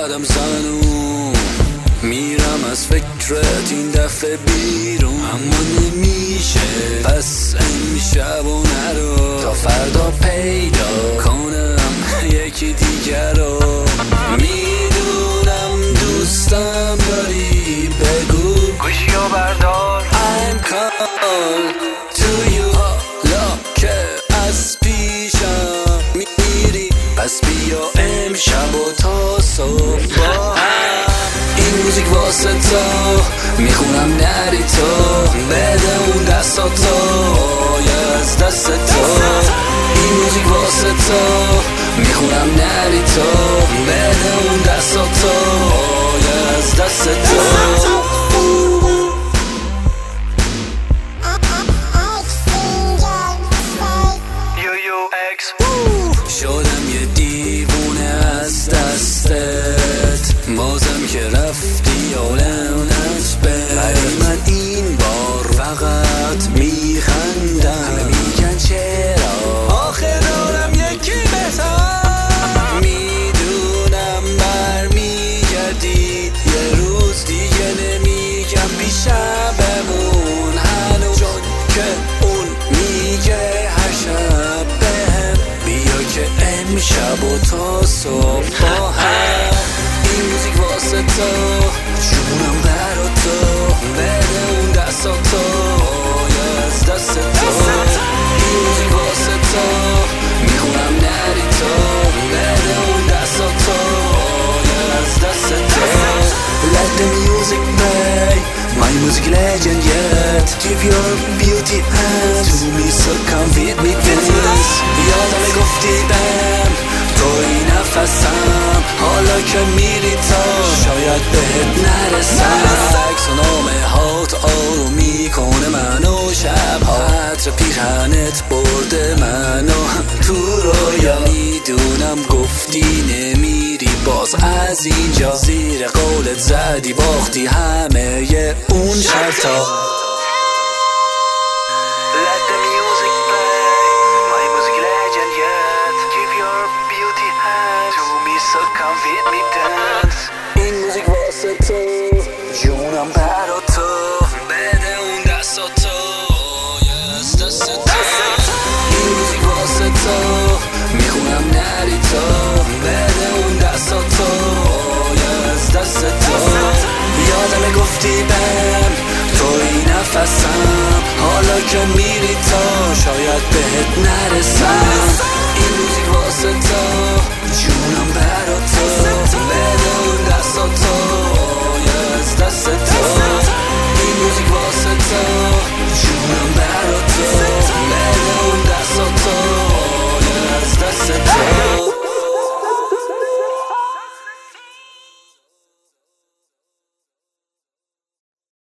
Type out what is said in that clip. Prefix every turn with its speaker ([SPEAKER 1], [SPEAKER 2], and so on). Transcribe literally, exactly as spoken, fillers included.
[SPEAKER 1] زدم زنون، میرم از فکرت این دفعه بیرون، اما نمیشه پس امشب و نرو تا فردا پیدا کنم یکی دیگر رو. میدونم دوستم داری، بگو گوشی و بردار. I'm call to you حالا که از پیشم میری، پس بیا امشب و تا صبح با هم. این موزیک واسه تو میخونم نری تو، بده اون دستاتو آیا از دست تو. این موزیک واسه تو میخونم نری تو، بده اون دستاتو آیا از دست تو. شدم یه دیوونه از دستت، بازم که رفتی عالم نسبت، ولی من این بار فقط میخندم. همه میگن چرا آخه دارم یکی بهتر. میدونم برمیگردی یه روز دیگه، نمیگم پیشم بمون هنوز، چون که اون میگه هر شب که امشب و تا صبح با هم. این موزیک واسه تو جونم برا تو، بده اون دستاتو آیا از دست تو. این موزیک واسه تو میخونم نری تو، بده اون دستاتو آیا از دست تو. Let the music play, my music legend yet. Give your beauty hand to me, so come with me dance. یادم گفتی بهم توی نفسم، حالا که میری تا شاید بهت نرسم. عکس و نامه هات آرومی کنه منو، شبها عطر پیرهنت برده منو تو رویا. میدونم گفتی نمیری باز از اینجا، زیر قولت زدی باختی همه ی اون شرطا. Let the music play, my music legend yet. Give your beauty hand to me, so come with me dance. این موزیک واسه تو جونم برا تو، بده اون دستاتو آیا از دست تو. این موزیک واسه تو میخونم نری تو، بده اون دستاتو آیا از دست تو. یادم گفتی بهم توی نفسم،